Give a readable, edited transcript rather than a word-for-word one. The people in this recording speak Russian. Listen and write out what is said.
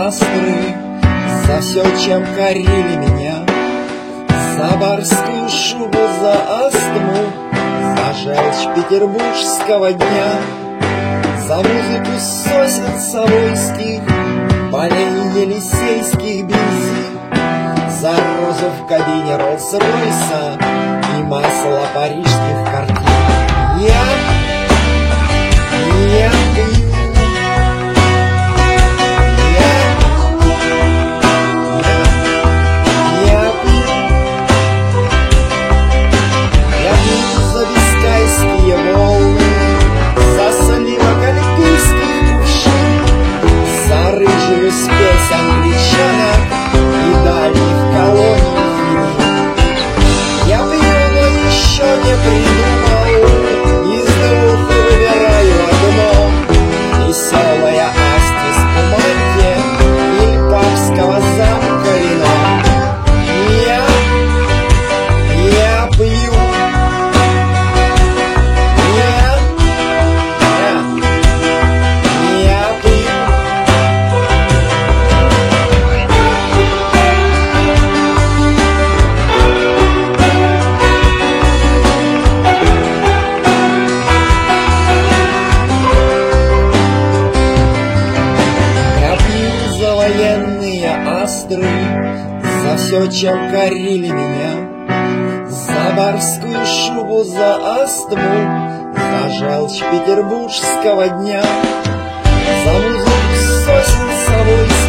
астры за все, чем корили меня, за барскую шубу, за астму, за желчь петербургского дня, за музыку сосен совойских, полей елисейских бензин, за розу в кабине Роллс-Ройса и масло парижских картин. Я пью. Спесь англичанок и дальних колоний. Я пью, но еще не придумал, из двух выбираю одно: веселая Асти с Пуманте или папского замка вино. Я пью. Военные астры за все, чем корили меня, за барскую шубу, за астму, за желчь петербургского дня, за музыку сосен совойских,